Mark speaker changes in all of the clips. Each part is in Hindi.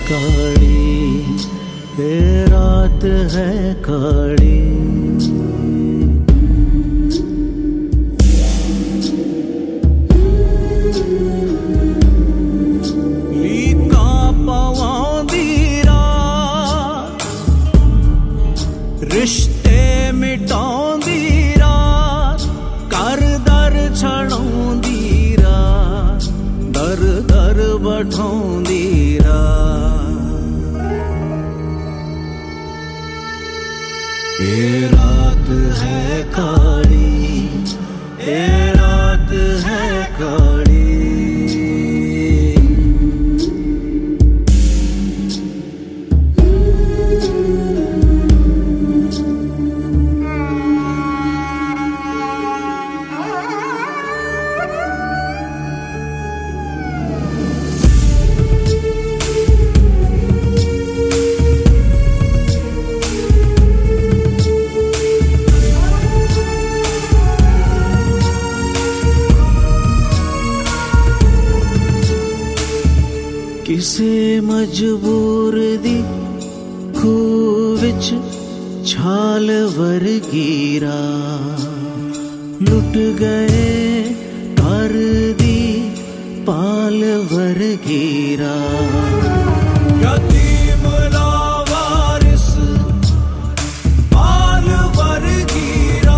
Speaker 1: काली, ये रात है काली।
Speaker 2: रिश्ते मिटाउंदी रात, कर दर छड़ाउंदी रात, दर दर बठाउंदी रात। ये रात है काली, ये रात है काली।
Speaker 1: किसे मजबूर दी खूह विच छाल वरगीरा, लुट गए घर दी पाल वरगीरा।
Speaker 2: यतीम लावारिस पाल वरगीरा।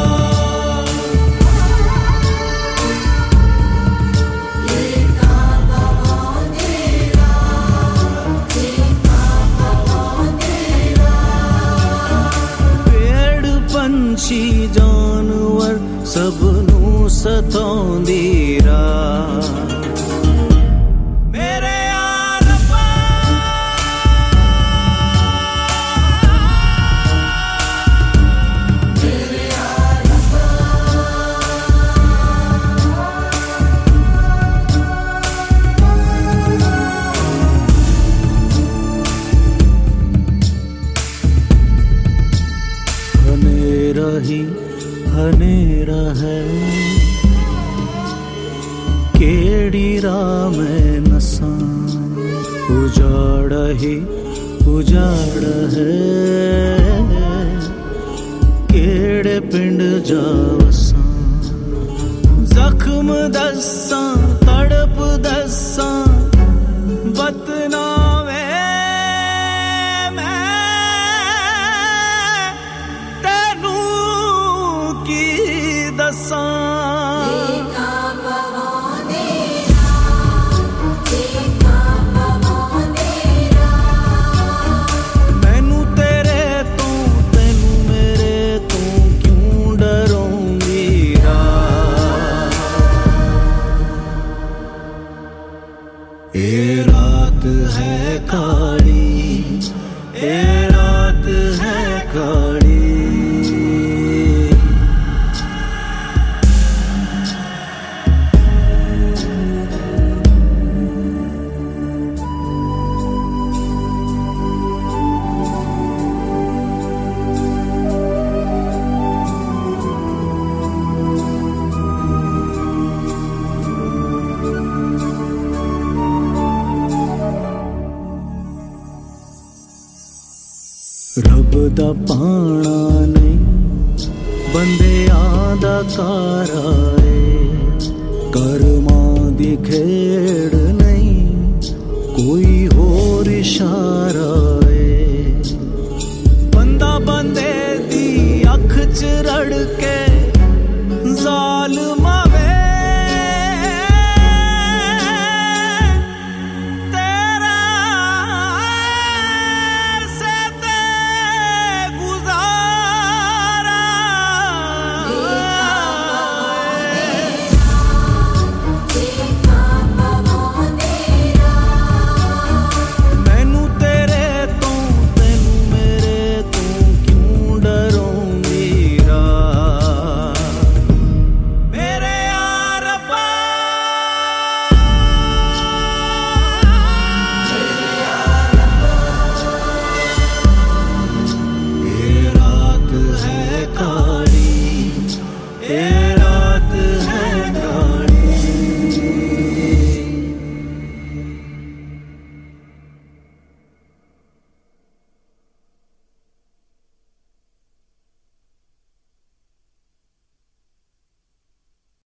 Speaker 1: पंछी जानवर सबनू सताउंदी रात।
Speaker 2: मेरे यार
Speaker 1: हनेरा ही हनेरा है, केड़ी राह में नसा। उजाड़ ही उजाड़ है, केड़े पिंड जावसा।
Speaker 2: जख्म दसा तड़प दसा वतना मैनू तेरे तो तेनू मेरे तो क्यों डराउंदी रात। ये रात है काली, ये रात है काली।
Speaker 1: रब दा पाना नहीं, बंदियां दा कारा है। कर्मां दी खेड़ नहीं, कोई होर इशारा